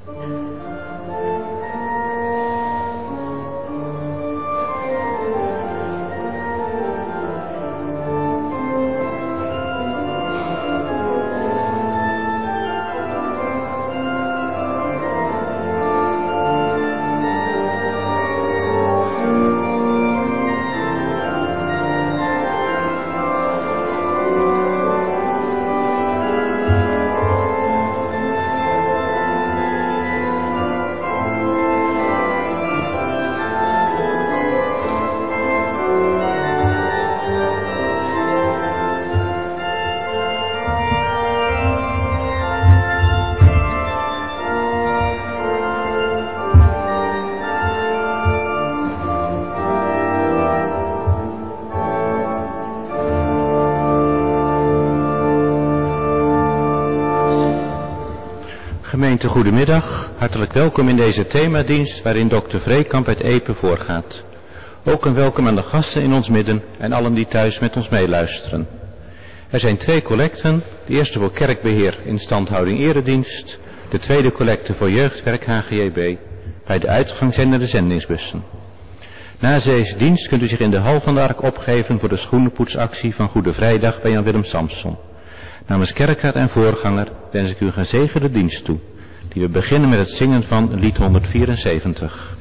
Gemeente, goedemiddag. Hartelijk welkom in deze themadienst waarin dokter Vreekamp uit Epe voorgaat. Ook een welkom aan de gasten in ons midden en allen die thuis met ons meeluisteren. Er zijn 2 collecten. De eerste voor kerkbeheer, instandhouding, eredienst. De tweede collecte voor jeugdwerk HGJB. Bij de uitgang zijn er de zendingsbussen. Na deze dienst kunt u zich in de hal van de Ark opgeven voor de schoenenpoetsactie van Goede Vrijdag bij Jan Willem Samson. Namens kerkraad en voorganger wens ik u een gezegende dienst toe, die we beginnen met het zingen van lied 174.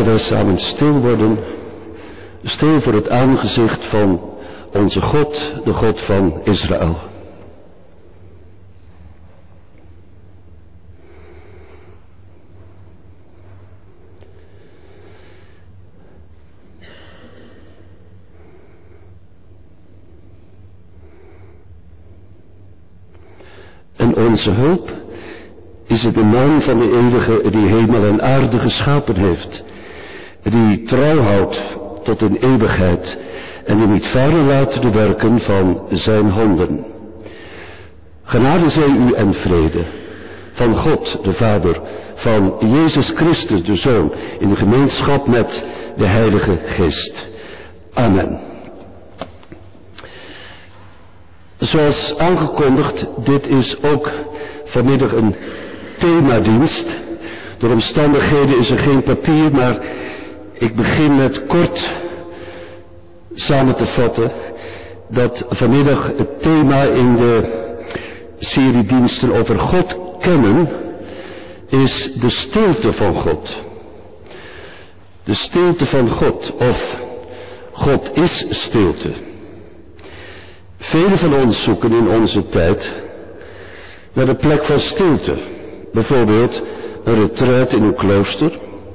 laten wij samen stil worden, stil voor het aangezicht van onze God, de God van Israël. En onze hulp is het de naam van de Eeuwige die hemel en aarde geschapen heeft, die trouw houdt tot in eeuwigheid en die niet varen laat de werken van zijn handen. Genade zij u en vrede van God de Vader, van Jezus Christus de Zoon, in de gemeenschap met de Heilige Geest. Amen. Zoals aangekondigd, dit is ook vanmiddag een themadienst. Door omstandigheden is er geen papier, maar ik begin met kort samen te vatten dat vanmiddag het thema in de serie diensten over God kennen is de stilte van God. De stilte van God, of God is stilte. Velen van ons zoeken in onze tijd naar een plek van stilte. Bijvoorbeeld een retraite in een klooster.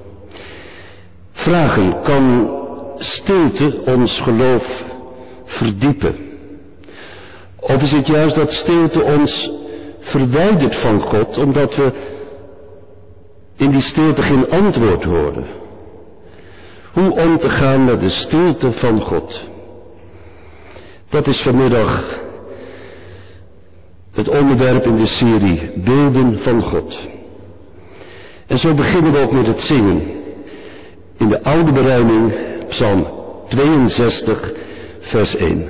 Vragen, kan stilte ons geloof verdiepen? Of is het juist dat stilte ons verwijdert van God, omdat we in die stilte geen antwoord horen? Hoe om te gaan met de stilte van God? Dat is vanmiddag het onderwerp in de serie Beelden van God. En zo beginnen we ook met het zingen. In de oude berijming, Psalm 62, vers 1.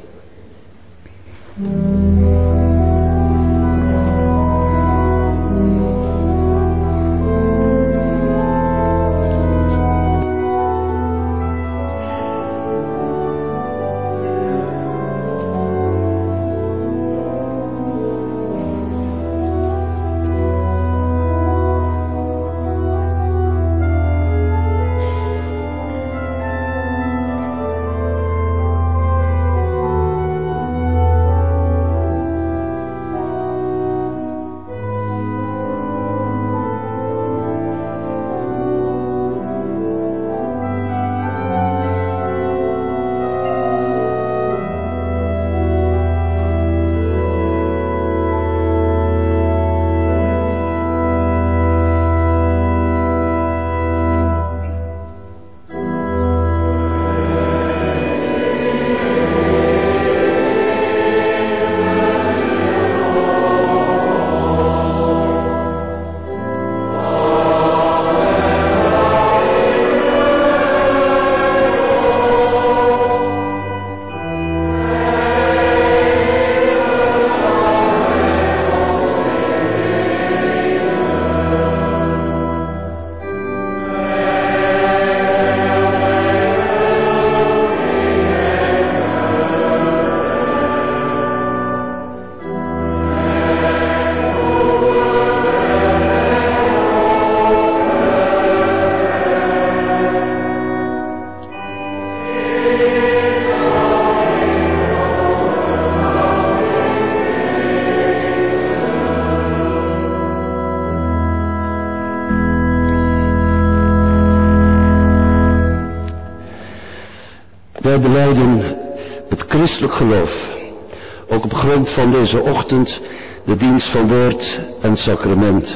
Wij belijden het christelijk geloof, ook op grond van deze ochtend, de dienst van woord en sacrament.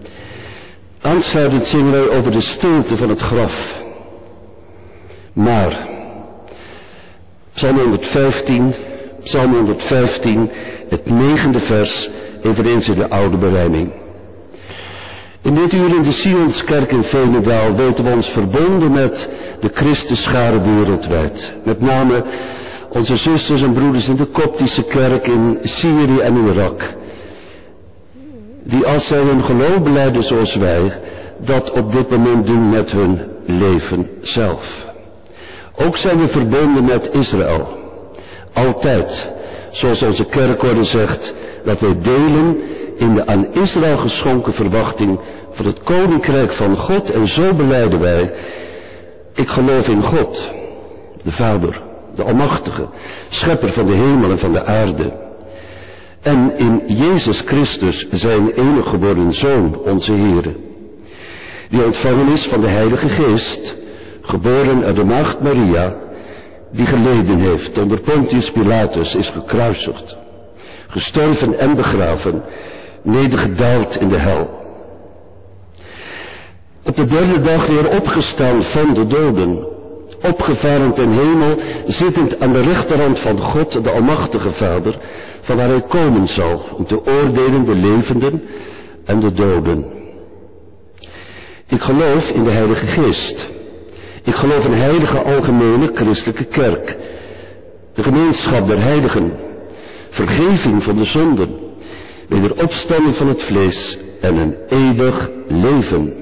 Aansluitend zingen wij over de stilte van het graf. Maar, Psalm 115, het 9e vers, eveneens in de oude berijming. In dit uur in de Sionskerk in Veenendaal weten we ons verbonden met de Christenscharen wereldwijd. Met name onze zusters en broeders in de Koptische kerk in Syrië en Irak. Die als zij hun geloof belijden zoals wij, dat op dit moment doen met hun leven zelf. Ook zijn we verbonden met Israël. Altijd, zoals onze kerkorde zegt, dat wij delen in de aan Israël geschonken verwachting van het koninkrijk van God. En zo belijden wij: ik geloof in God, de Vader, de Almachtige, schepper van de hemel en van de aarde. En in Jezus Christus, zijn enige geboren Zoon, onze Heere, die ontvangen is van de Heilige Geest, geboren uit de maagd Maria, die geleden heeft onder Pontius Pilatus, is gekruisigd, gestorven en begraven, nedergedaald in de hel. Op de derde dag weer opgestaan van de doden, opgevaren ten hemel, zittend aan de rechterhand van God, de Almachtige Vader, van waar hij komen zal om te oordelen de levenden en de doden. Ik geloof in de Heilige Geest. Ik geloof in een heilige algemene christelijke kerk, de gemeenschap der heiligen, vergeving van de zonden, wederopstanding van het vlees en een eeuwig leven.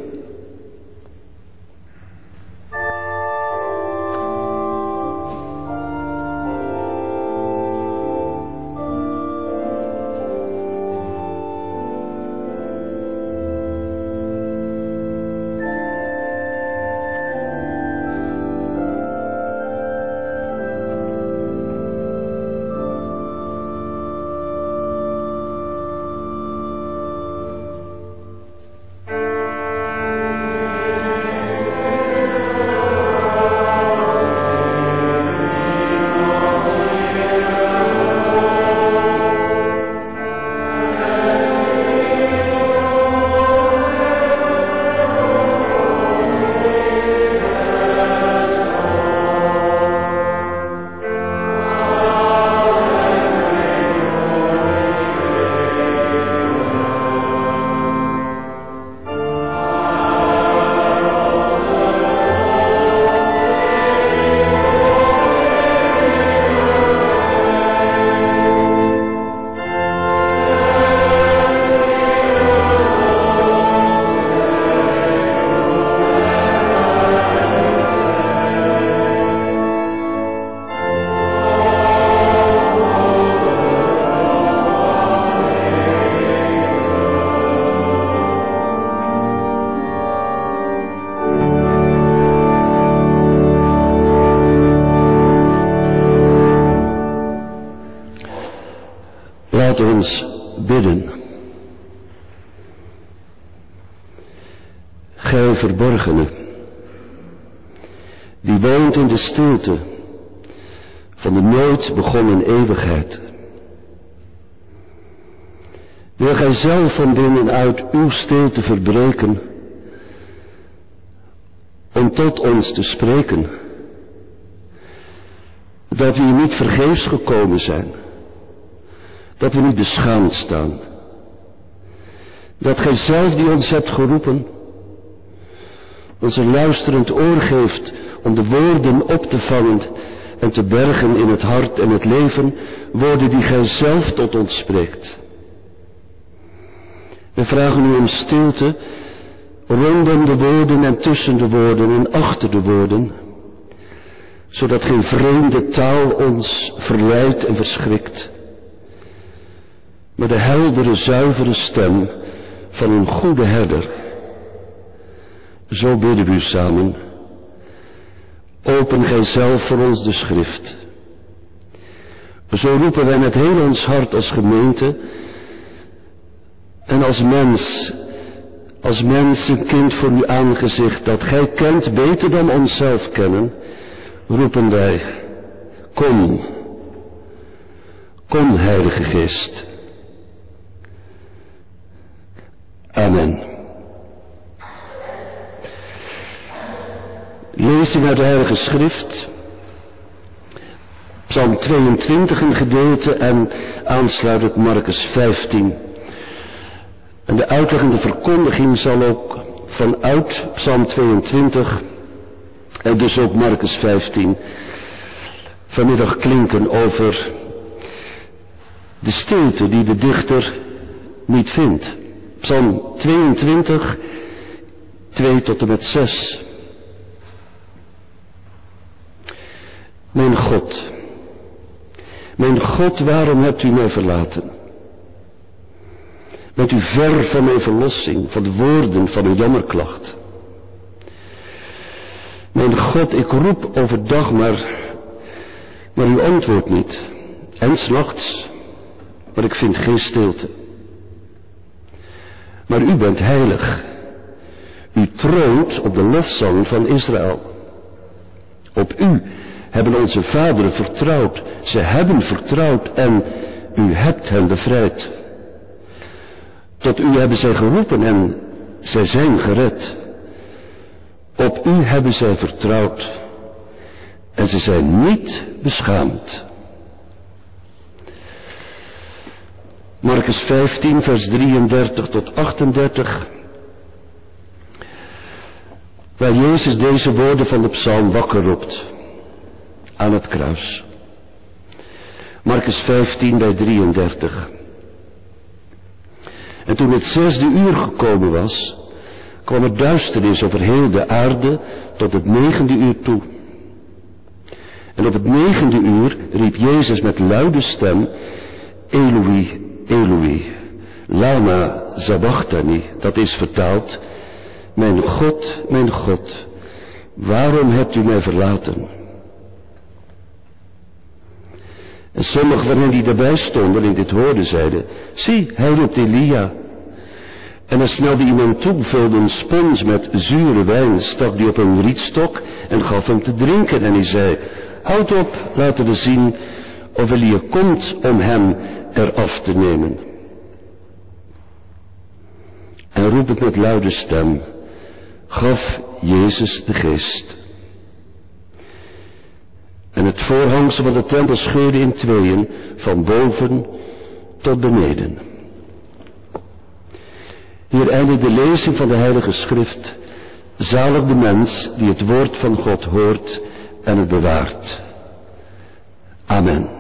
Laat ons bidden. Gij verborgene, die woont in de stilte van de nooit begonnen eeuwigheid. Wil gij zelf van binnenuit uw stilte verbreken, om tot ons te spreken, dat we hier niet vergeefs gekomen zijn, dat we niet beschaamd staan, dat gij zelf die ons hebt geroepen, ons een luisterend oor geeft om de woorden op te vangen en te bergen in het hart en het leven, woorden die gij zelf tot ons spreekt. We vragen u om stilte rondom de woorden en tussen de woorden en achter de woorden, zodat geen vreemde taal ons verleidt en verschrikt, maar de heldere, zuivere stem van een goede herder. Zo bidden we u samen. Open gij zelf voor ons de schrift. Zo roepen wij met heel ons hart als gemeente en als mens een kind voor uw aangezicht dat gij kent beter dan onszelf kennen, roepen wij: kom, kom Heilige Geest. Amen. Lezing uit de Heilige Schrift, Psalm 22 een gedeelte en aansluitend Markus 15. En de uitleggende verkondiging zal ook vanuit Psalm 22 en dus ook Markus 15 vanmiddag klinken over de stilte die de dichter niet vindt. Psalm 22, 2 tot en met 6. Mijn God, waarom hebt u mij verlaten? Bent u ver van mijn verlossing, van de woorden van uw jammerklacht? Mijn God, ik roep overdag, maar u antwoordt niet. En 's nachts, maar ik vind geen stilte. Maar u bent heilig. U troont op de lofzang van Israël. Op u hebben onze vaderen vertrouwd. Ze hebben vertrouwd en u hebt hen bevrijd. Tot u hebben zij geroepen en zij zijn gered. Op u hebben zij vertrouwd en ze zijn niet beschaamd. Marcus 15 vers 33 tot 38. Waar Jezus deze woorden van de psalm wakker roept aan het kruis. Marcus 15 bij 33. En toen het 6e uur gekomen was, kwam er duisternis over heel de aarde tot het 9e uur toe. En op het 9e uur riep Jezus met luide stem, Eloi, Eloi, lama sabachthani, dat is vertaald, mijn God, waarom hebt u mij verlaten? En sommigen van hen die daarbij stonden en dit hoorden zeiden, zie, hij roept Elia. En er snelde iemand toe, vulde een spons met zure wijn, stak die op een rietstok en gaf hem te drinken. En hij zei, houd op, laten we zien of Elia komt om hem eraf te nemen. En roepend met luide stem, gaf Jezus de geest. En het voorhangsel van de tempel scheurde in tweeën, van boven tot beneden. Hier eindigt de lezing van de Heilige Schrift. Zalig de mens die het woord van God hoort en het bewaart. Amen.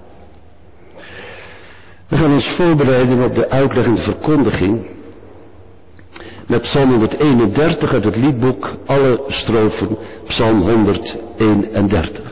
We gaan ons voorbereiden op de uitleg en de verkondiging met Psalm 131 uit het liedboek, alle strofen, Psalm 131.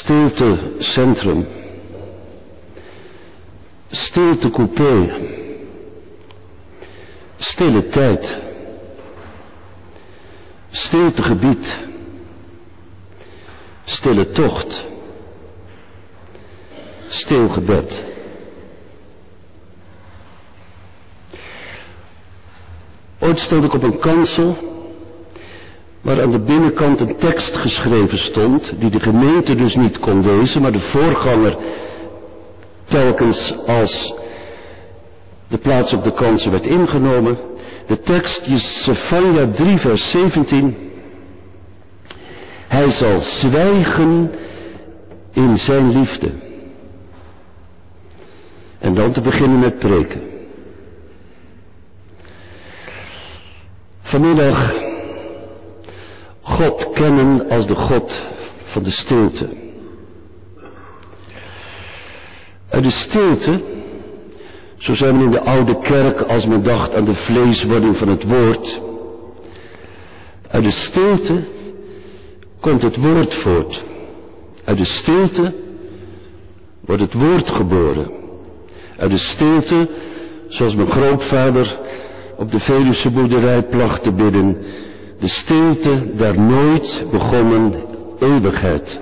Stiltecentrum, stiltecoupé, stille tijd, stiltegebied, stille tocht, stil gebed. Ooit stond ik op een kansel waar aan de binnenkant een tekst geschreven stond die de gemeente dus niet kon lezen, maar de voorganger telkens als de plaats op de kansel werd ingenomen. De tekst Jesaja 3 vers 17. Hij zal zwijgen in zijn liefde. En dan te beginnen met preken. Vanmiddag God kennen als de God van de stilte. Uit de stilte, zo zei men in de oude kerk als men dacht aan de vleeswording van het woord. Uit de stilte komt het woord voort. Uit de stilte wordt het woord geboren. Uit de stilte, zoals mijn grootvader op de Veluwse boerderij placht te bidden, de stilte der nooit begonnen eeuwigheid.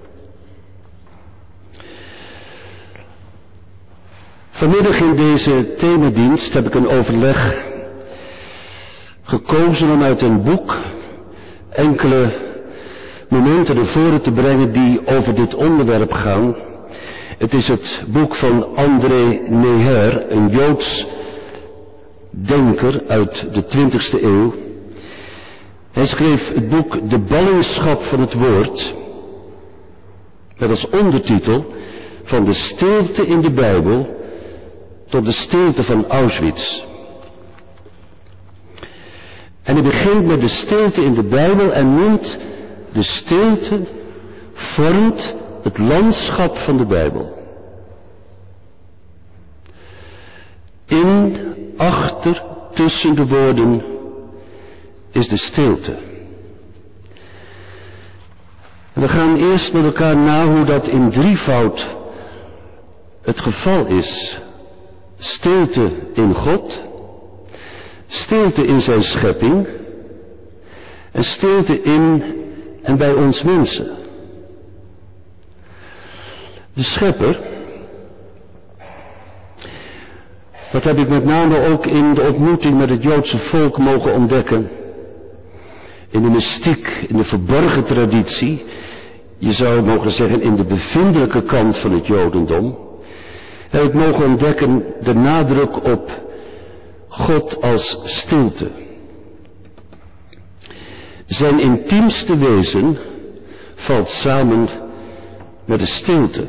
Vanmiddag in deze themadienst heb ik een overleg gekozen om uit een boek enkele momenten naar voren te brengen die over dit onderwerp gaan. Het is het boek van André Neher, een Joods denker uit de 20e eeuw. Hij schreef het boek De ballingschap van het woord, met als ondertitel Van de stilte in de Bijbel tot de stilte van Auschwitz. En hij begint met de stilte in de Bijbel en noemt de stilte vormt het landschap van de Bijbel. In, achter, tussen de woorden is de stilte. En we gaan eerst met elkaar na hoe dat in drievoud het geval is. Stilte in God, stilte in zijn schepping en stilte in en bij ons mensen. De schepper, dat heb ik met name ook in de ontmoeting met het Joodse volk mogen ontdekken. In de mystiek, in de verborgen traditie, je zou mogen zeggen in de bevindelijke kant van het Jodendom, heb ik mogen ontdekken de nadruk op God als stilte. Zijn intiemste wezen valt samen met de stilte.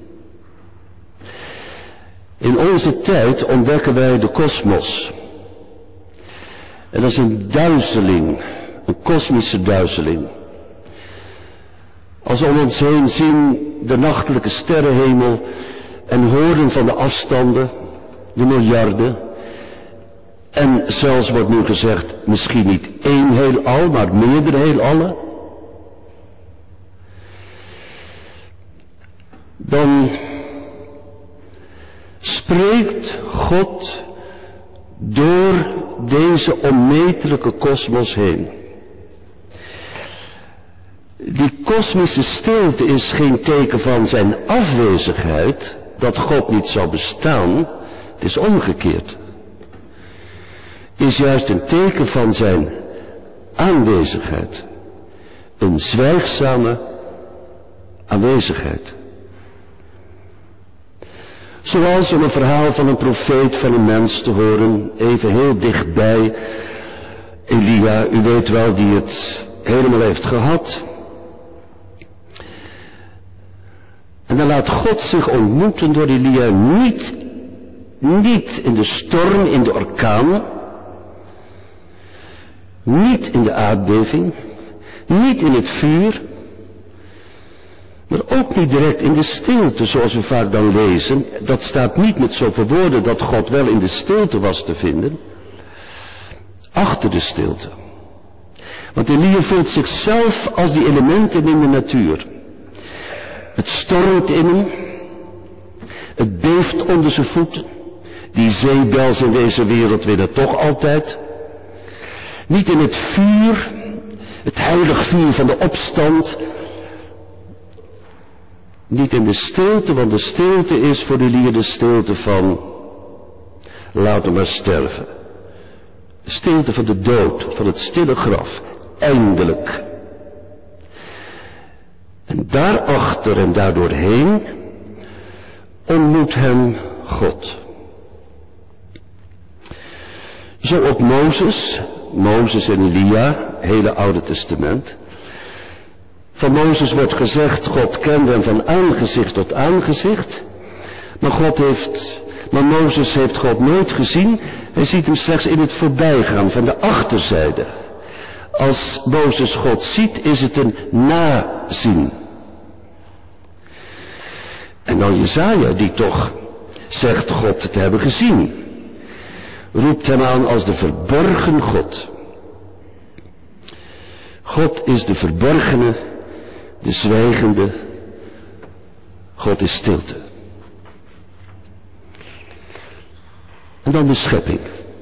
In onze tijd ontdekken wij de kosmos. En dat is een duizeling, een kosmische duizeling. Als we om ons heen zien de nachtelijke sterrenhemel en horen van de afstanden, de miljarden. En zelfs wordt nu gezegd, misschien niet één heelal, maar meerdere heelallen. Dan spreekt God door deze onmetelijke kosmos heen. Die kosmische stilte is geen teken van zijn afwezigheid, dat God niet zou bestaan. Het is omgekeerd. Het is juist een teken van zijn aanwezigheid. Een zwijgzame aanwezigheid. Zoals om een verhaal van een profeet, van een mens te horen, even heel dichtbij. Elia, u weet wel, die het helemaal heeft gehad. En dan laat God zich ontmoeten door Elia, niet in de storm, in de orkaan, niet in de aardbeving, niet in het vuur, maar ook niet direct in de stilte, zoals we vaak dan lezen. Dat staat niet met zoveel woorden dat God wel in de stilte was te vinden. Achter de stilte. Want Elia voelt zichzelf als die elementen in de natuur. Het stormt in hem. Het beeft onder zijn voeten. Die zeebels in deze wereld willen toch altijd. Niet in het vuur, het heilig vuur van de opstand. Niet in de stilte, want de stilte is voor de lier de stilte van, laat hem maar sterven. De stilte van de dood, van het stille graf, eindelijk. En daarachter en daardoorheen ontmoet hem God. Zo ook Mozes en Elia, hele Oude Testament. Van Mozes wordt gezegd, God kende hem van aangezicht tot aangezicht. Maar Mozes heeft God nooit gezien. Hij ziet hem slechts in het voorbijgaan van de achterzijde. Als Mozes God ziet, is het een nazien. En dan Jesaja, die toch zegt God te hebben gezien, roept hem aan als de verborgen God. God is de verborgene, de zwijgende. God is stilte. En dan de schepping.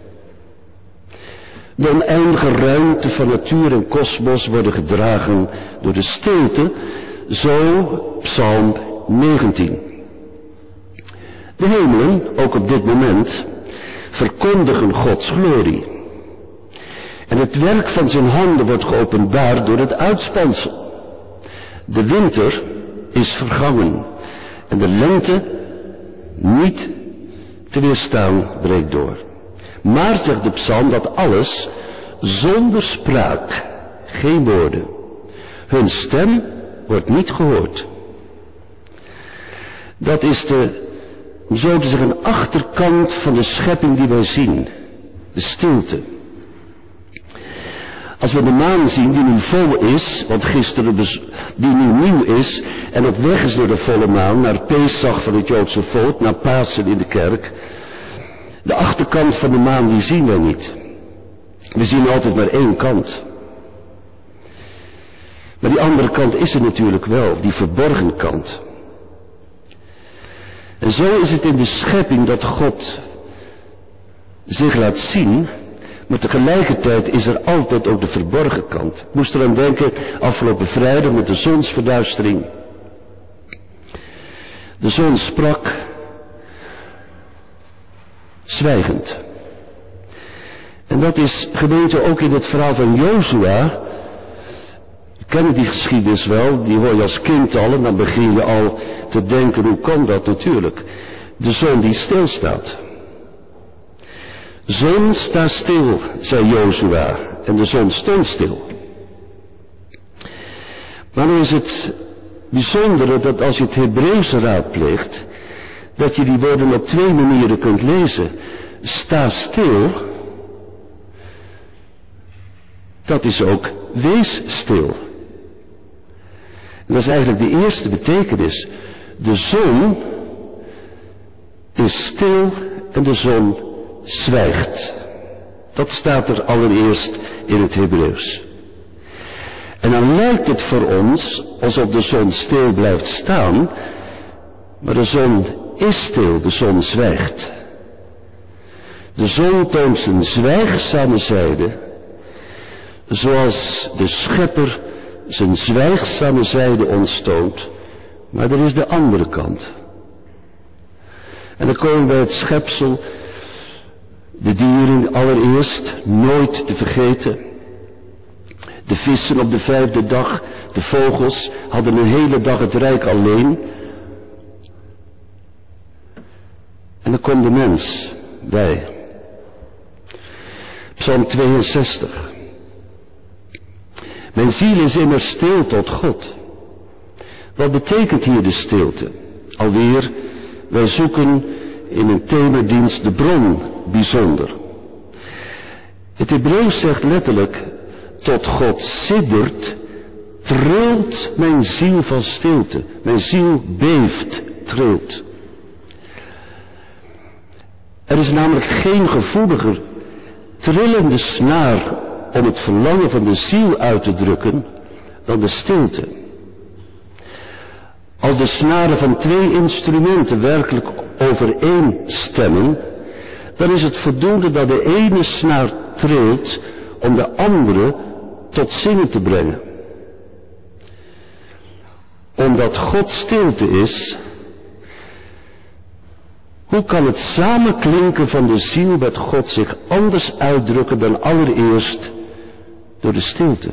De oneindige ruimte van natuur en kosmos worden gedragen door de stilte, zo Psalm 19. De hemelen, ook op dit moment, verkondigen Gods glorie. En het werk van zijn handen wordt geopenbaard door het uitspansel. De winter is vergangen en de lente niet te weerstaan breekt door. Maar zegt de psalm dat alles zonder spraak, geen woorden. Hun stem wordt niet gehoord. Dat is om zo te zeggen, een achterkant van de schepping die wij zien. De stilte. Als we de maan zien die nu vol is, want gisteren die nu nieuw is en op weg is door de volle maan naar Pesach van het Joodse volk, naar Pasen in de kerk. De achterkant van de maan die zien wij niet. We zien altijd maar één kant. Maar die andere kant is er natuurlijk wel, die verborgen kant. En zo is het in de schepping dat God zich laat zien, maar tegelijkertijd is er altijd ook de verborgen kant. Ik moest eraan denken afgelopen vrijdag met de zonsverduistering. De zon sprak zwijgend. En dat is gemeente ook in het verhaal van Jozua. We kennen die geschiedenis wel, die hoor je als kind al en dan begin je al te denken, hoe kan dat natuurlijk? De zon die stilstaat. Zon, sta stil, zei Jozua, en de zon stond stil. Maar nu is het bijzondere dat als je het Hebreeuwse raadpleegt, dat je die woorden op twee manieren kunt lezen. Sta stil, dat is ook wees stil. En dat is eigenlijk de eerste betekenis. De zon is stil en de zon zwijgt. Dat staat er allereerst in het Hebreeuws. En dan lijkt het voor ons alsof de zon stil blijft staan, maar de zon is stil, de zon zwijgt. De zon toont zijn zwijgzame zijde, zoals de schepper zijn zwijgzame zijde ons toont, maar er is de andere kant. En dan komen we bij het schepsel, de dieren allereerst, nooit te vergeten. De vissen op de 5e dag, de vogels hadden een hele dag het rijk alleen. En dan komt de mens, wij. Psalm 62. Mijn ziel is immers stil tot God. Wat betekent hier de stilte? Alweer, wij zoeken in een themadienst de bron bijzonder. Het Hebreeuws zegt letterlijk, tot God siddert, trilt mijn ziel van stilte. Mijn ziel beeft, trilt. Er is namelijk geen gevoeliger, trillende snaar om het verlangen van de ziel uit te drukken dan de stilte. Als de snaren van 2 instrumenten werkelijk overeenstemmen, dan is het voldoende dat de ene snaar trilt om de andere tot zingen te brengen. Omdat God stilte is, hoe kan het samenklinken van de ziel met God zich anders uitdrukken dan allereerst door de stilte?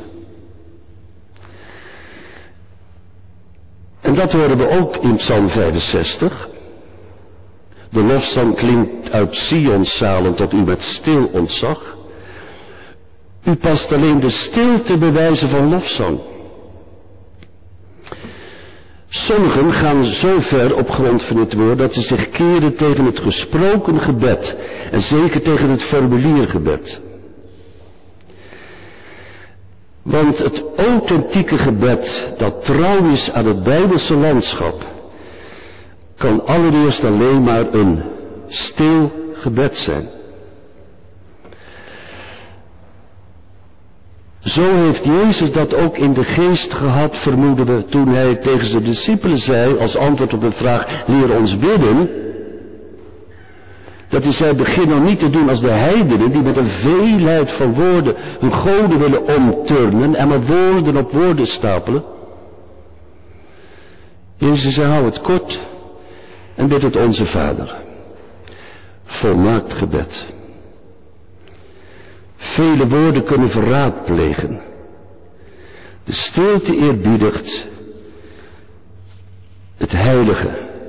En dat horen we ook in Psalm 65. De lofzang klinkt uit Sions zalen tot u met stil ontzag. U past alleen de stilte bewijzen van lofzang. Sommigen gaan zo ver op grond van het woord dat ze zich keren tegen het gesproken gebed en zeker tegen het formuliergebed. Want het authentieke gebed dat trouw is aan het Bijbelse landschap kan allereerst alleen maar een stil gebed zijn. Zo heeft Jezus dat ook in de geest gehad, vermoeden we, toen hij tegen zijn discipelen zei, als antwoord op de vraag, leer ons bidden, dat hij zei, begin nou niet te doen als de heidenen, die met een veelheid van woorden hun goden willen omturnen en maar woorden op woorden stapelen. Jezus zei, hou het kort en bid het onze Vader. Volmaakt gebed. Vele woorden kunnen verraad plegen. De stilte eerbiedigt het heilige.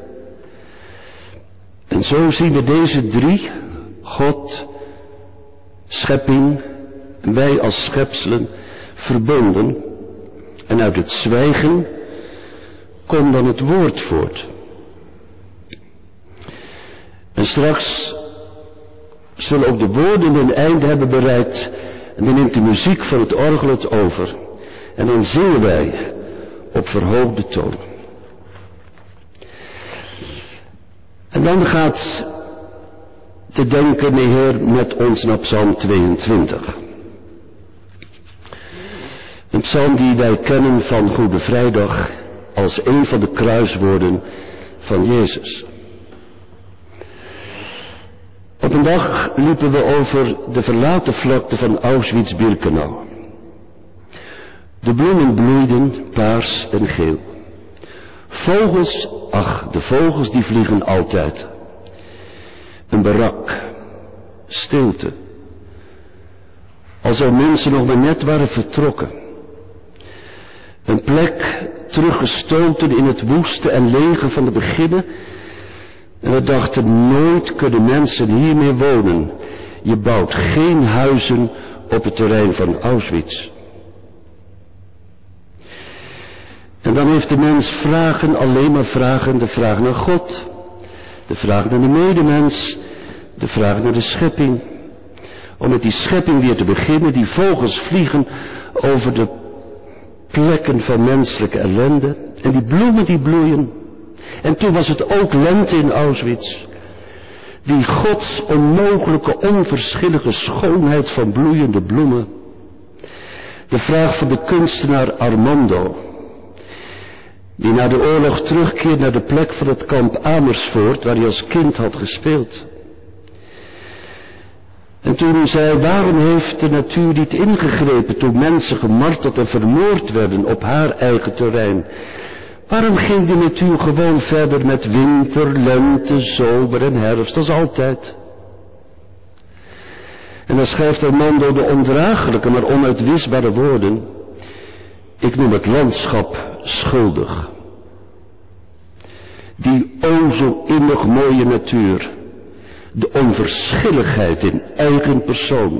En zo zien we deze 3, God, schepping en wij als schepselen, verbonden. En uit het zwijgen komt dan het woord voort. En straks zullen ook de woorden hun einde hebben bereikt. En dan neemt de muziek van het orgel het over. En dan zingen wij op verhoogde toon. En dan gaat te denken de Heer met ons naar Psalm 22. Een psalm die wij kennen van Goede Vrijdag als een van de kruiswoorden van Jezus. Op een dag liepen we over de verlaten vlakte van Auschwitz-Birkenau. De bloemen bloeiden paars en geel. Vogels, ach, de vogels die vliegen altijd. Een barak, stilte. Alsof mensen nog maar net waren vertrokken. Een plek teruggestoten in het woeste en lege van de beginnen. En we dachten, nooit kunnen mensen hier meer wonen. Je bouwt geen huizen op het terrein van Auschwitz. En dan heeft de mens vragen, alleen maar vragen. De vraag naar God. De vraag naar de medemens. De vraag naar de schepping. Om met die schepping weer te beginnen. Die vogels vliegen over de plekken van menselijke ellende. En die bloemen die bloeien. En toen was het ook lente in Auschwitz. Die Gods onmogelijke, onverschillige schoonheid van bloeiende bloemen. De vraag van de kunstenaar Armando. Die na de oorlog terugkeert naar de plek van het kamp Amersfoort, waar hij als kind had gespeeld. En toen zei, waarom heeft de natuur niet ingegrepen toen mensen gemarteld en vermoord werden op haar eigen terrein? Waarom ging de natuur gewoon verder met winter, lente, zomer en herfst als altijd? En dan schrijft Armando de ondraaglijke maar onuitwisbare woorden. Ik noem het landschap schuldig. Die o zo innig mooie natuur. De onverschilligheid in eigen persoon.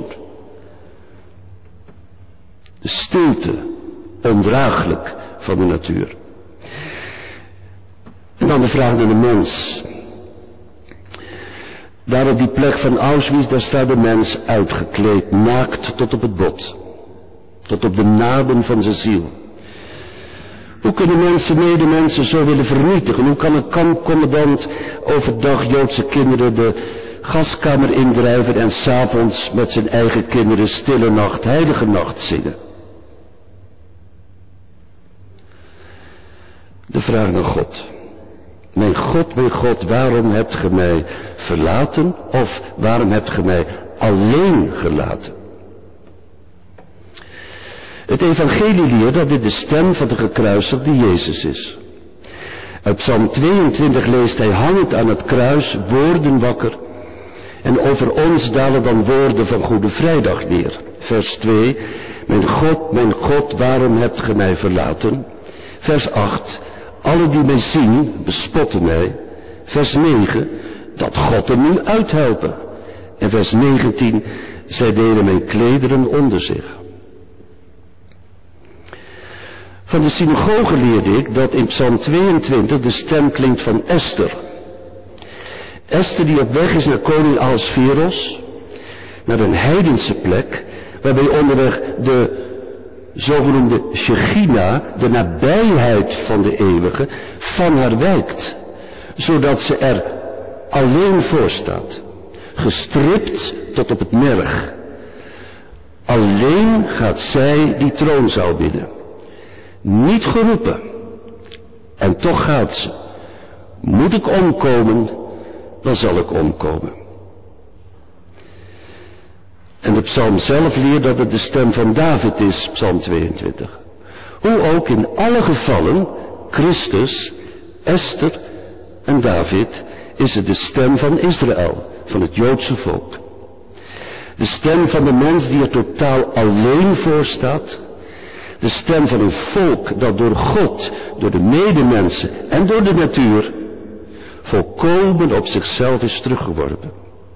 De stilte, ondraaglijk van de natuur. En dan de vraag naar de mens. Daar op die plek van Auschwitz, daar staat de mens uitgekleed, naakt tot op het bot. Tot op de naden van zijn ziel. Hoe kunnen mensen medemensen zo willen vernietigen? Hoe kan een kampcommandant overdag Joodse kinderen de gaskamer indrijven en 's avonds met zijn eigen kinderen stille nacht, heilige nacht zingen? De vraag naar God. Mijn God, waarom hebt ge mij verlaten? Of waarom hebt ge mij alleen gelaten? Het evangelie leert dat dit de stem van de gekruisigde Jezus is. Uit Psalm 22 leest hij hangend aan het kruis woorden wakker. En over ons dalen dan woorden van Goede Vrijdag neer. Vers 2, mijn God, waarom hebt ge mij verlaten? Vers 8, alle die mij zien, bespotten mij. Vers 9, dat God er nu uithelpen. En vers 19, zij delen mijn klederen onder zich. Van de synagoge leerde ik dat in Psalm 22 de stem klinkt van Esther. Esther die op weg is naar koning Ahasveros, naar een heidense plek, waarbij onderweg de zogenoemde Shechina, de nabijheid van de eeuwige, van haar wijkt, zodat ze er alleen voor staat, gestript tot op het merg. Alleen gaat zij die troonzaal binnen. Niet geroepen. En toch gaat ze. Moet ik omkomen, dan zal ik omkomen. En de psalm zelf leert dat het de stem van David is, psalm 22. Hoe ook in alle gevallen, Christus, Esther en David, is het de stem van Israël, van het Joodse volk. De stem van de mens die er totaal alleen voor staat. De stem van een volk dat door God, door de medemensen en door de natuur volkomen op zichzelf is teruggeworpen.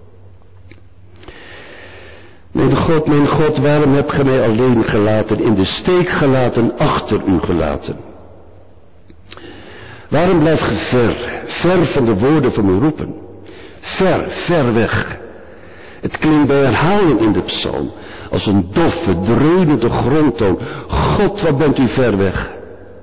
Mijn God, waarom heb ge mij alleen gelaten, in de steek gelaten, achter u gelaten? Waarom blijf ge ver van de woorden van mijn roepen? Ver weg. Het klinkt bij herhaling in de psalm, als een doffe, dreunende grondtoon. God, wat bent u ver weg?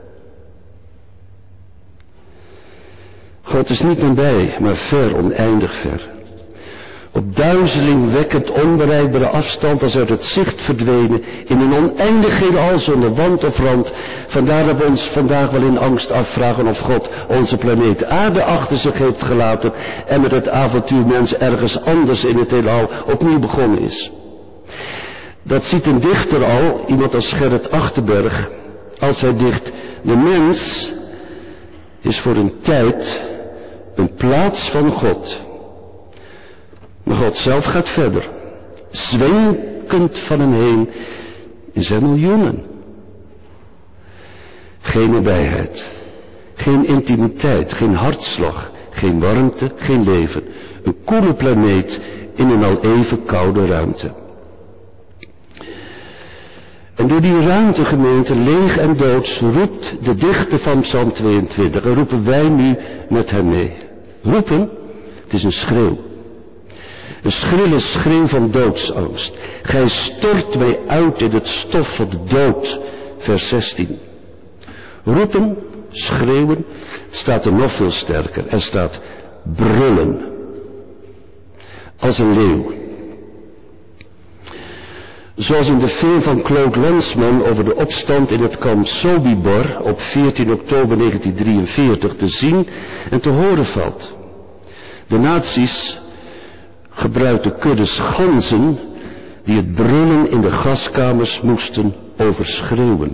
God is niet nabij, maar ver, oneindig ver. Op duizelingwekkend onbereikbare afstand als uit het zicht verdwenen, in een oneindig heelal zonder wand of rand. Vandaar dat we ons vandaag wel in angst afvragen of God onze planeet aarde achter zich heeft gelaten en met het avontuur mens ergens anders in het heelal opnieuw begonnen is. Dat ziet een dichter al, iemand als Gerrit Achterberg, als hij dicht: de mens is voor een tijd een plaats van God. Maar God zelf gaat verder, zwenkend van hem heen in zijn miljoenen. Geen nabijheid, geen intimiteit, geen hartslag, geen warmte, geen leven. Een koele planeet in een al even koude ruimte. En door die ruimtegemeente, leeg en doods, roept de dichter van Psalm 22. En roepen wij nu met hem mee. Roepen, het is een schreeuw. Een schrille schreeuw van doodsangst. Gij stort mij uit in het stof van de dood. Vers 16. Roepen, schreeuwen, het staat er nog veel sterker. Er staat brullen. Als een leeuw. Zoals in de film van Claude Lanzmann over de opstand in het kamp Sobibor op 14 oktober 1943 te zien en te horen valt. De nazi's gebruikten kuddes ganzen die het brullen in de gaskamers moesten overschreeuwen.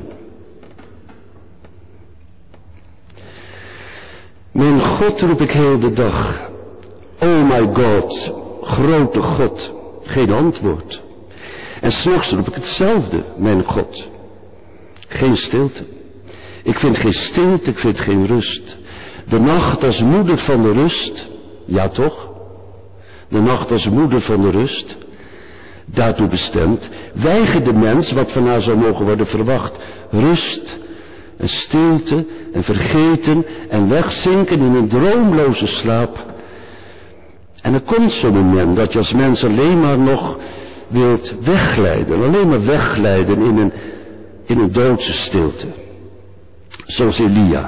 Mijn God, roep ik heel de dag. Oh my God, grote God. Geen antwoord. En 's nachts roep ik hetzelfde, mijn God. Geen stilte. Ik vind geen stilte, ik vind geen rust. De nacht als moeder van de rust. Ja toch? De nacht als moeder van de rust. Daartoe bestemd. Weigert de mens wat van haar zou mogen worden verwacht. Rust en stilte en vergeten en wegzinken in een droomloze slaap. En er komt zo'n moment dat je als mens alleen maar nog wilt wegglijden. Alleen maar wegglijden in een doodse stilte. Zoals Elia.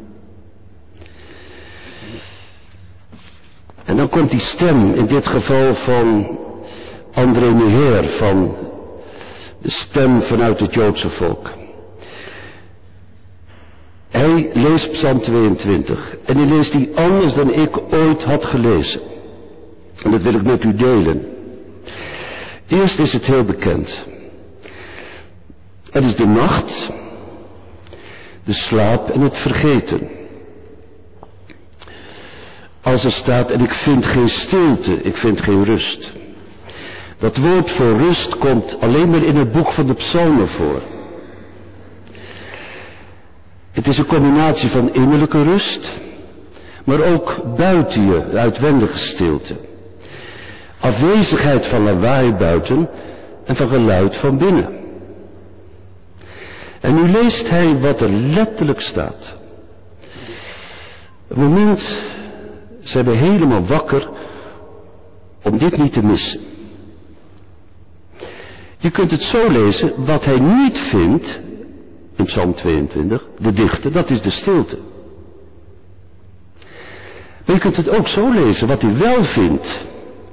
En dan komt die stem, in dit geval van André Meher, van de stem vanuit het Joodse volk. Hij leest Psalm 22 en hij leest die anders dan ik ooit had gelezen. En dat wil ik met u delen. Eerst is het heel bekend. Het is de nacht, de slaap en het vergeten. Als er staat, en ik vind geen stilte, ik vind geen rust. Dat woord voor rust komt alleen maar in het boek van de Psalmen voor. Het is een combinatie van innerlijke rust, maar ook buiten je, uitwendige stilte. Afwezigheid van lawaai buiten en van geluid van binnen. En nu leest hij wat er letterlijk staat. Op het moment zijn we helemaal wakker om dit niet te missen. Je kunt het zo lezen, wat hij niet vindt, in Psalm 22, de dichter, dat is de stilte. Maar je kunt het ook zo lezen, wat hij wel vindt.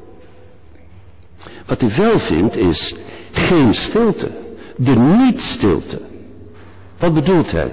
Wat hij wel vindt is geen stilte, de niet-stilte. Wat bedoelt hij?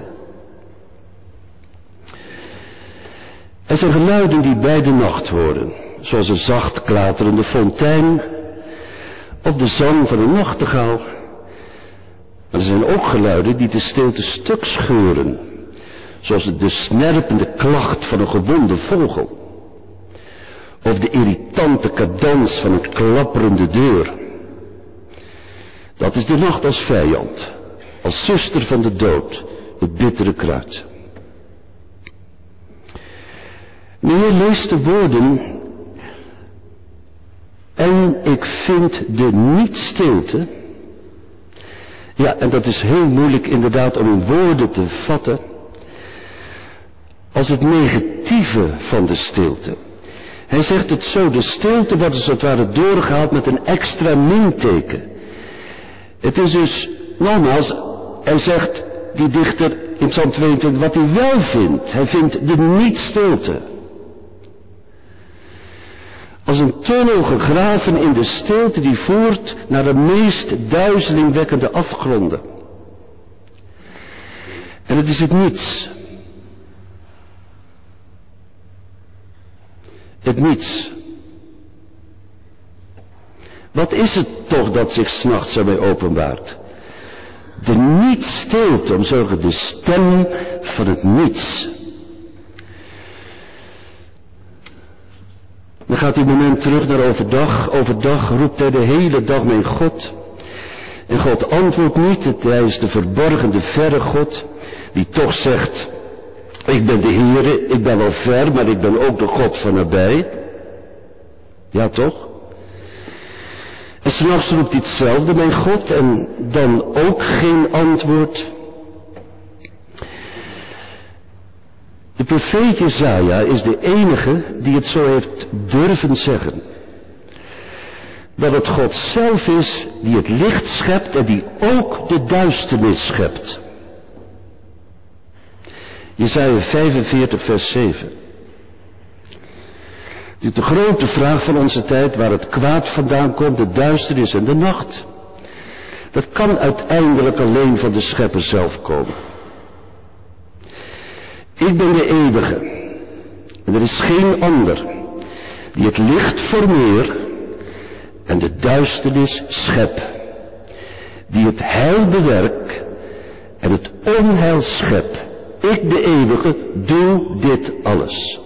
Er zijn geluiden die bij de nacht horen, zoals een zacht klaterende fontein of de zang van een nachtegaal. Maar er zijn ook geluiden die de stilte stuk scheuren, zoals de snerpende klacht van een gewonde vogel of de irritante cadans van een klapperende deur. Dat is de nacht als vijand, als zuster van de dood, het bittere kruid. Nu je leest de woorden, en ik vind de niet-stilte. Ja, en dat is heel moeilijk inderdaad om in woorden te vatten, als het negatieve van de stilte. Hij zegt het zo, de stilte wordt als het ware doorgehaald met een extra minteken. Het is dus, nogmaals, hij zegt, die dichter in Psalm 22, wat hij wel vindt. Hij vindt de niet-stilte. Als een tunnel gegraven in de stilte die voert naar de meest duizelingwekkende afgronden. En het is het niets. Het niets. Wat is het toch dat zich 's nachts erbij openbaart? De niet-stilte, om zorgen de stem van het niets. Dan gaat hij een moment terug naar overdag. Overdag roept hij de hele dag mijn God. En God antwoordt niet. Hij is de verborgen, de verre God. Die toch zegt, ik ben de Heere, ik ben wel ver, maar ik ben ook de God van nabij. Ja toch? En 's nachts roept hij hetzelfde, mijn God, en dan ook geen antwoord. De profeet Jesaja is de enige die het zo heeft durven zeggen. Dat het God zelf is die het licht schept en die ook de duisternis schept. Jesaja 45 vers 7. Het is de grote vraag van onze tijd waar het kwaad vandaan komt, de duisternis en de nacht. Dat kan uiteindelijk alleen van de Schepper zelf komen. Ik ben de eeuwige en er is geen ander die het licht formeer en de duisternis schep, die het heil bewerk en het onheil schep. Ik de eeuwige doe dit alles.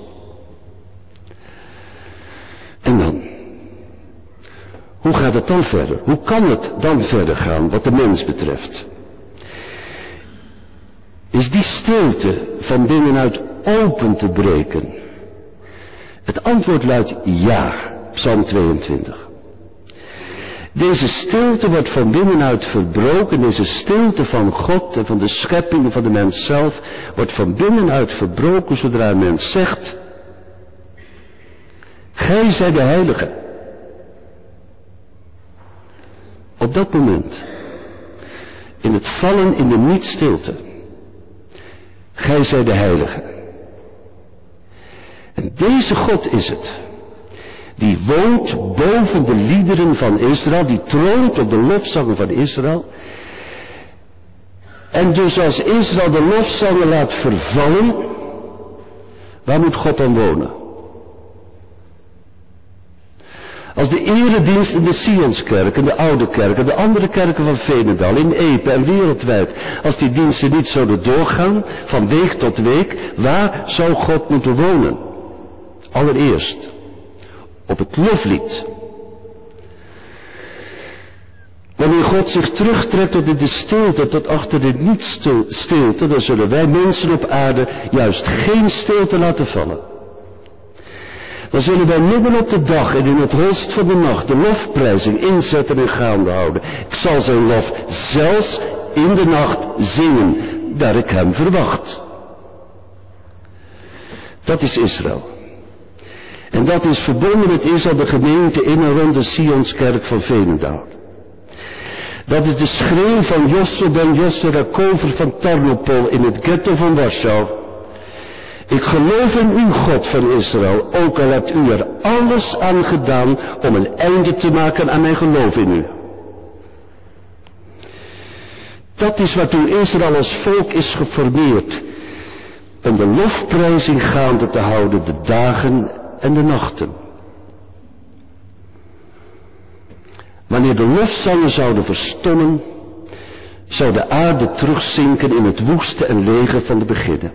En dan? Hoe gaat het dan verder? Hoe kan het dan verder gaan wat de mens betreft? Is die stilte van binnenuit open te breken? Het antwoord luidt ja, Psalm 22. Deze stilte wordt van binnenuit verbroken, deze stilte van God en van de schepping en van de mens zelf wordt van binnenuit verbroken zodra een mens zegt, gij zijt de heilige. Op dat moment, in het vallen in de niet-stilte, gij zijt de heilige. En deze God is het, die woont boven de liederen van Israël, die troont op de lofzangen van Israël. En dus als Israël de lofzangen laat vervallen, waar moet God dan wonen? Als de eredienst in de Sionskerk, in de Oude Kerk, en de andere kerken van Veenendaal, in Epe en wereldwijd, als die diensten niet zouden doorgaan, van week tot week, waar zou God moeten wonen? Allereerst, op het loflied. Wanneer God zich terugtrekt tot in de stilte, tot achter de niet-stilte, dan zullen wij mensen op aarde juist geen stilte laten vallen. Dan zullen wij midden op de dag en in het holst van de nacht de lofprijzing inzetten en gaande houden. Ik zal zijn lof zelfs in de nacht zingen, daar ik hem verwacht. Dat is Israël. En dat is verbonden met Israël de gemeente in en rond de Sionskerk van Veenendaal. Dat is de schreeuw van Josse ben Josse Rakover van Tarnopol in het ghetto van Warschau. Ik geloof in u, God van Israël, ook al hebt u er alles aan gedaan om een einde te maken aan mijn geloof in u. Dat is waartoe Israël als volk is geformeerd, om de lofprijzing gaande te houden de dagen en de nachten. Wanneer de lofzangen zouden verstommen, zou de aarde terugzinken in het woeste en lege van de beginnen.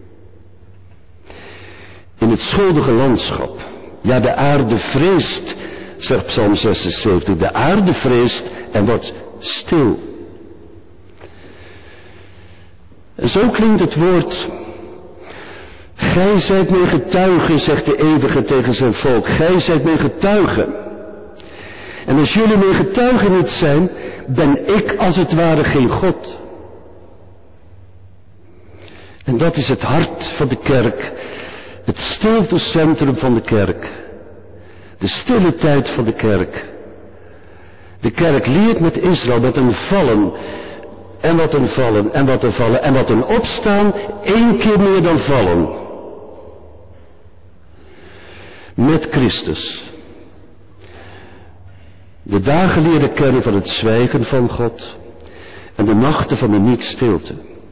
In het schuldige landschap. Ja, de aarde vreest, zegt Psalm 76. De aarde vreest en wordt stil. En zo klinkt het woord. Gij zijt mijn getuige, zegt de eeuwige tegen zijn volk. Gij zijt mijn getuige. En als jullie mijn getuigen niet zijn, ben ik als het ware geen God. En dat is het hart van de kerk. Het stiltecentrum van de kerk. De stille tijd van de kerk. De kerk leert met Israël met een vallen. En wat een vallen, en wat een vallen, en wat een opstaan, 1 keer meer dan vallen. Met Christus. De dagen leren kennen van het zwijgen van God. En de nachten van de niet-stilte.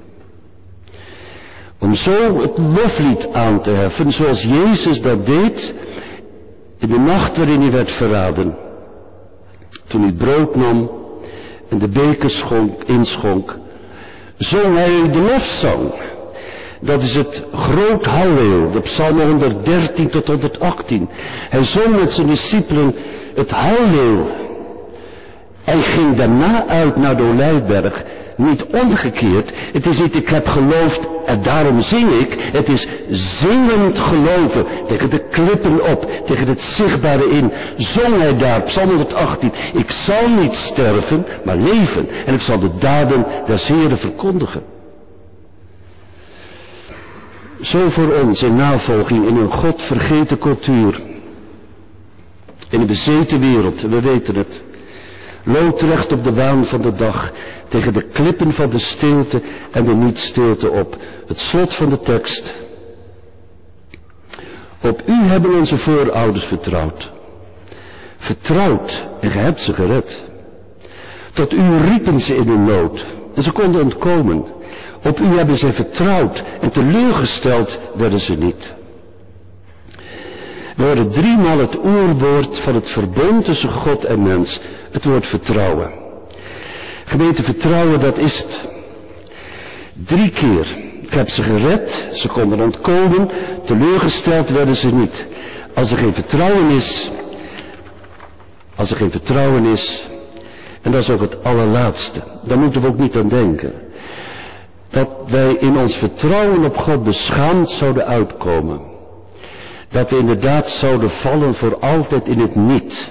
Om zo het loflied aan te heffen, zoals Jezus dat deed, in de nacht waarin hij werd verraden. Toen hij brood nam en de beker inschonk, zong hij de lofzang. Dat is het groot halleel, de psalmen 113 tot 118. Hij zong met zijn discipelen het halleel. Hij ging daarna uit naar de Olijfberg, niet omgekeerd. Het is niet ik heb geloofd en daarom zing ik. Het is zingend geloven, tegen de klippen op, tegen het zichtbare in. Zong hij daar, Psalm 118, ik zal niet sterven, maar leven. En ik zal de daden des Heeren verkondigen. Zo voor ons in navolging in een God vergeten cultuur. In een bezeten wereld, we weten het. Loodrecht op de waan van de dag, tegen de klippen van de stilte en de niet-stilte op. Het slot van de tekst. Op u hebben onze voorouders vertrouwd. Vertrouwd en gij hebt ze gered. Tot u riepen ze in hun nood en ze konden ontkomen. Op u hebben zij vertrouwd en teleurgesteld werden ze niet. We horen 3-maal het oerwoord van het verbond tussen God en mens. Het woord vertrouwen. Gemeente, vertrouwen, dat is het. 3 keer. Ik heb ze gered, ze konden ontkomen, teleurgesteld werden ze niet. Als er geen vertrouwen is, en dat is ook het allerlaatste, daar moeten we ook niet aan denken. Dat wij in ons vertrouwen op God beschaamd zouden uitkomen. Dat we inderdaad zouden vallen voor altijd in het niet.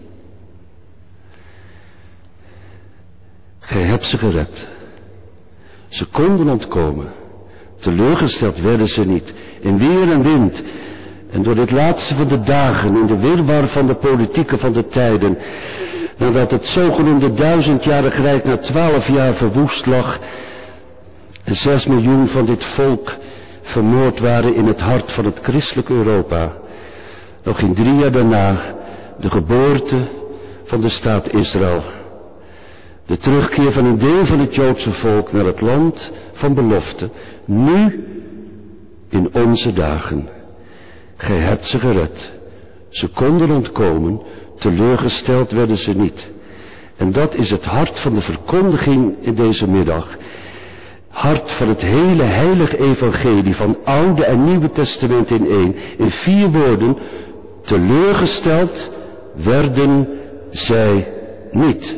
Gij hebt ze gered. Ze konden ontkomen. Teleurgesteld werden ze niet. In weer en wind. En door dit laatste van de dagen, in de wirwar van de politieken van de tijden. Nadat het zogenoemde 1000-jarig rijk na 12 jaar verwoest lag. En 6 miljoen van dit volk vermoord waren in het hart van het christelijk Europa. Nog in 3 jaar daarna de geboorte van de staat Israël. De terugkeer van een deel van het Joodse volk naar het land van belofte. Nu in onze dagen. Gij hebt ze gered. Ze konden ontkomen. Teleurgesteld werden ze niet. En dat is het hart van de verkondiging in deze middag. Hart van het hele heilige evangelie van Oude en Nieuwe Testament in één. In 4 woorden. Teleurgesteld werden zij niet.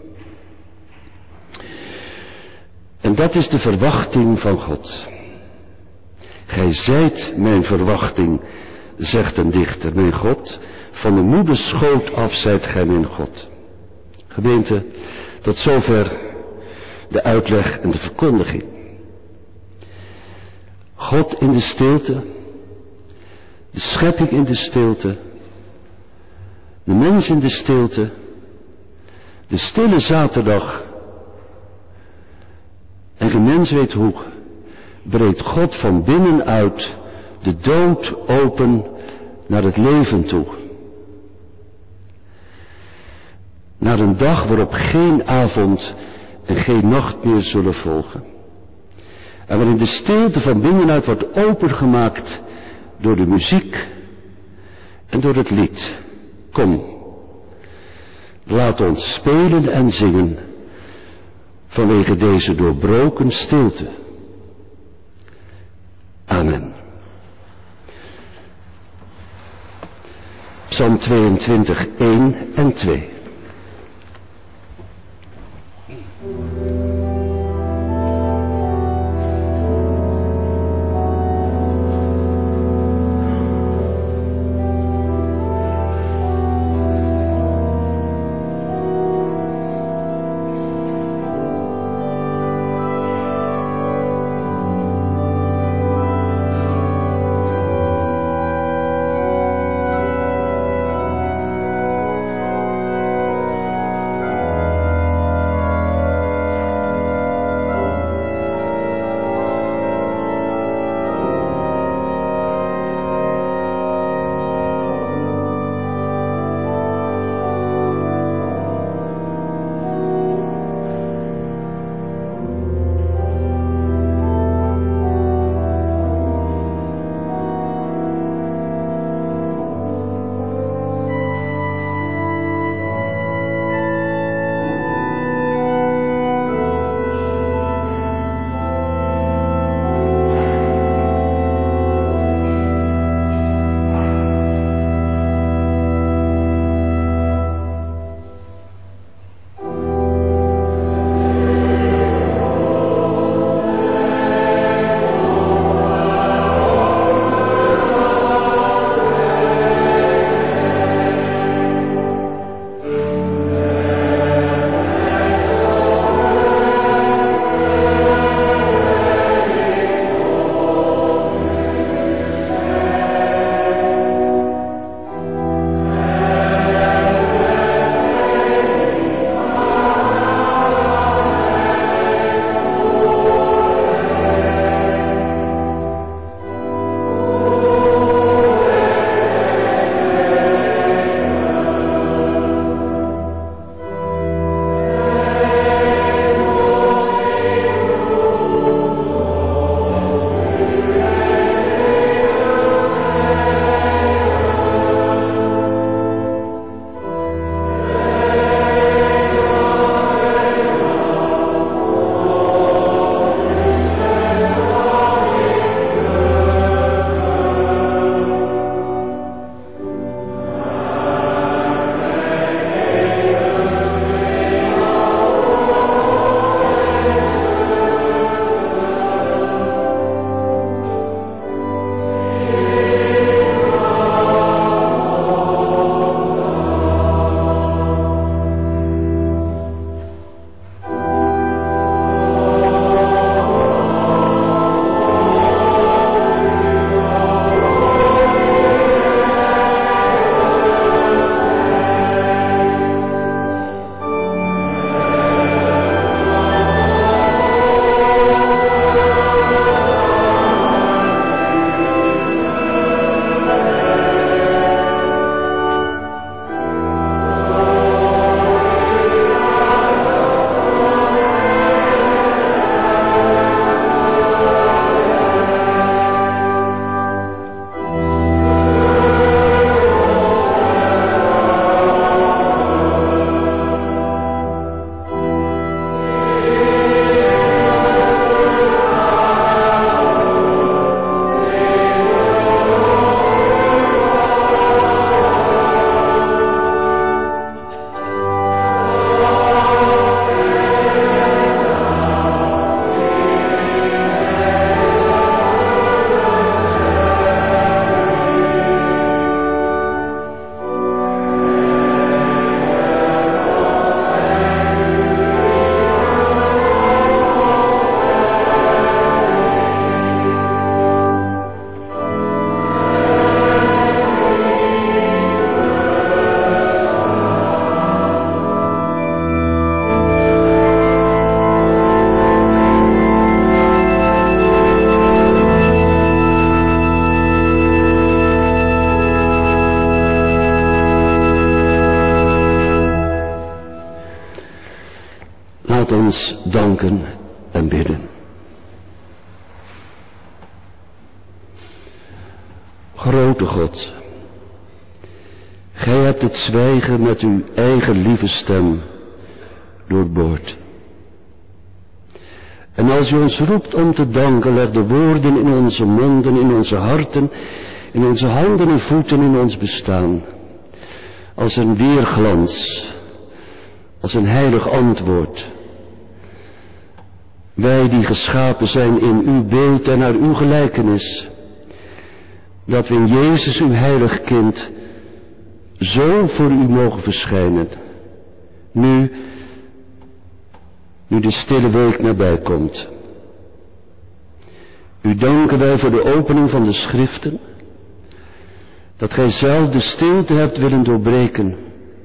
En dat is de verwachting van God. Gij zijt mijn verwachting, zegt een dichter, mijn God. Van de moeders schoot af zijt gij mijn God. Gemeente, tot zover de uitleg en de verkondiging. God in de stilte, de schepping in de stilte, de mens in de stilte, de stille zaterdag. En geen mens weet hoe, breekt God van binnenuit de dood open naar het leven toe. Naar een dag waarop geen avond en geen nacht meer zullen volgen. En waarin de stilte van binnenuit wordt opengemaakt door de muziek en door het lied. Kom, laat ons spelen en zingen vanwege deze doorbroken stilte. Amen. Psalm 22, 1 en 2. ons danken en bidden. Grote God, Gij hebt het zwijgen met uw eigen lieve stem doorboord. En als u ons roept om te danken, leg de woorden in onze monden, in onze harten, in onze handen en voeten, in ons bestaan. Als een weerglans, als een heilig antwoord. Wij die geschapen zijn in uw beeld en naar uw gelijkenis. Dat we in Jezus, uw heilig kind, zo voor u mogen verschijnen. Nu de stille week nabij komt. U danken wij voor de opening van de schriften. Dat gij zelf de stilte hebt willen doorbreken.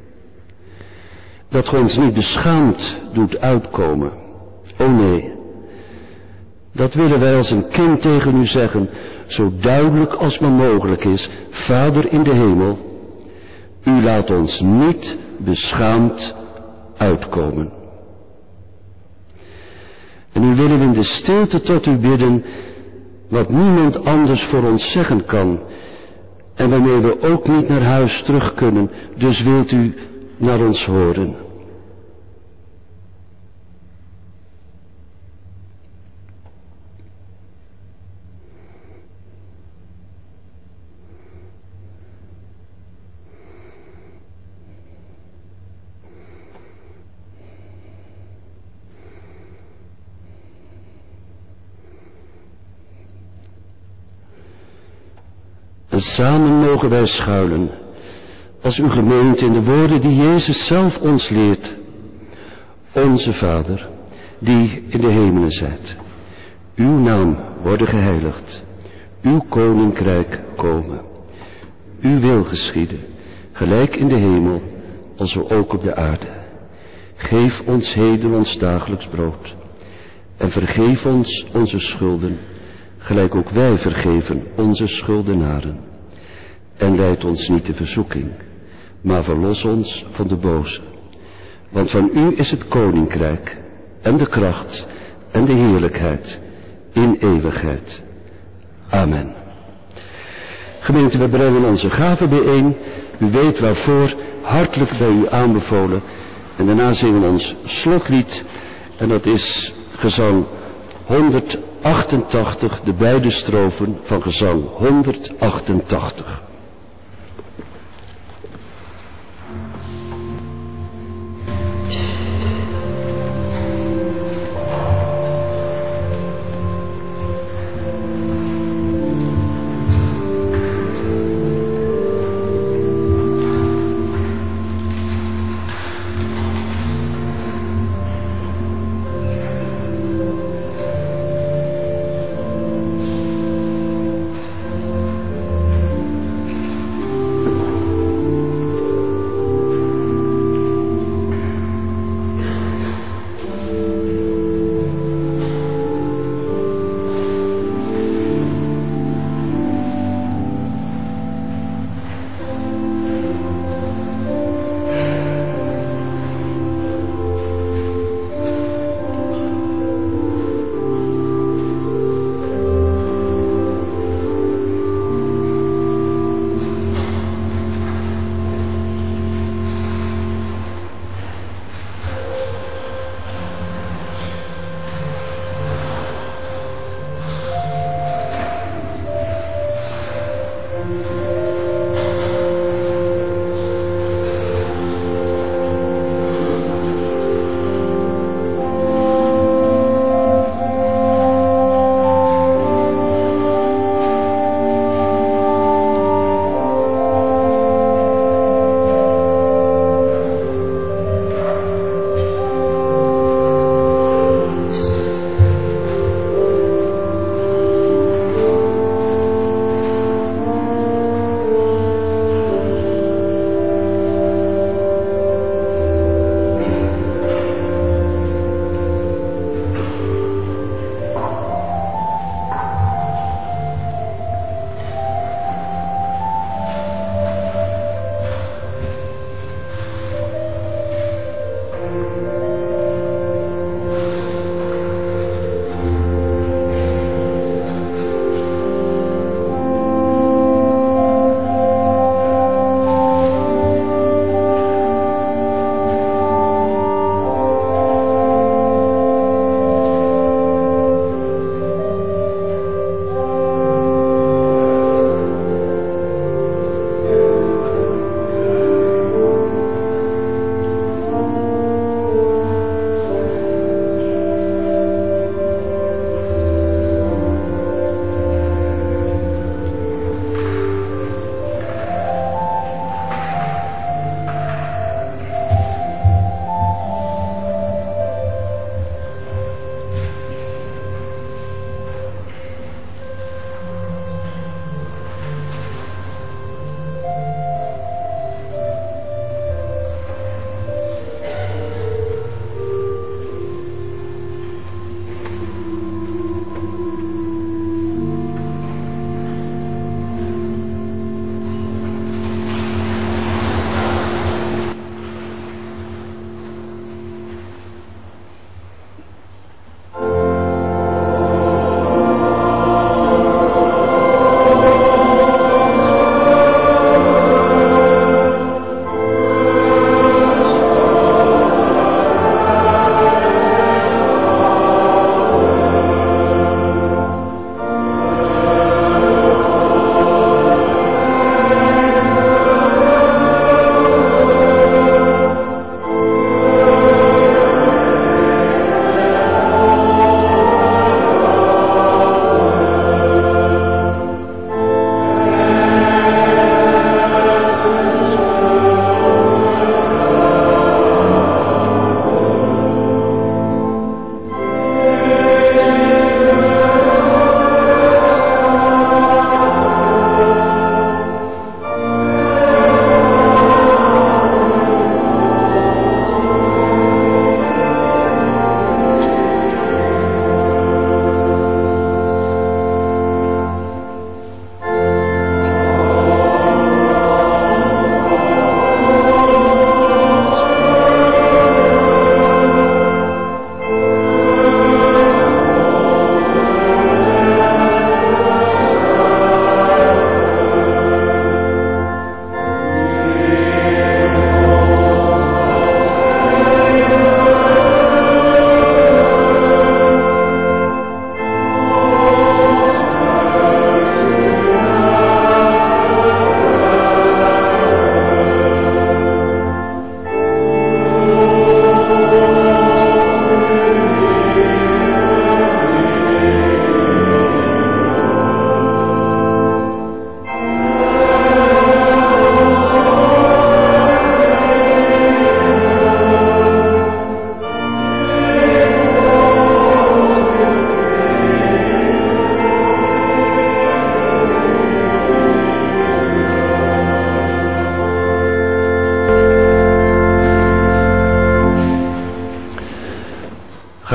Dat gij ons niet beschaamd doet uitkomen. O nee. Dat willen wij als een kind tegen u zeggen, zo duidelijk als maar mogelijk is. Vader in de hemel, u laat ons niet beschaamd uitkomen. En nu willen we in de stilte tot u bidden, wat niemand anders voor ons zeggen kan. En waarmee we ook niet naar huis terug kunnen, dus wilt u naar ons horen. En samen mogen wij schuilen, als uw gemeente, in de woorden die Jezus zelf ons leert. Onze Vader, die in de hemelen zijt. Uw naam worden geheiligd. Uw koninkrijk komen. Uw wil geschieden, gelijk in de hemel, alzo ook op de aarde. Geef ons heden ons dagelijks brood. En vergeef ons onze schulden, gelijk ook wij vergeven onze schuldenaren. En leid ons niet in verzoeking, maar verlos ons van de boze. Want van u is het koninkrijk, en de kracht, en de heerlijkheid, in eeuwigheid. Amen. Gemeente, we brengen onze gaven bijeen. U weet waarvoor, hartelijk bij u aanbevolen. En daarna zingen we ons slotlied, en dat is gezang 188, de beide strofen van gezang 188.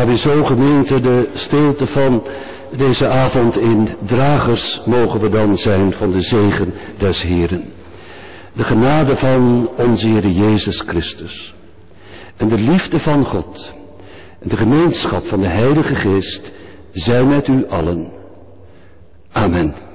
waar we zo gemeente de stilte van deze avond in dragers mogen we dan zijn van de zegen des Heeren. De genade van onze Heer Jezus Christus en de liefde van God en de gemeenschap van de Heilige Geest zij met u allen. Amen.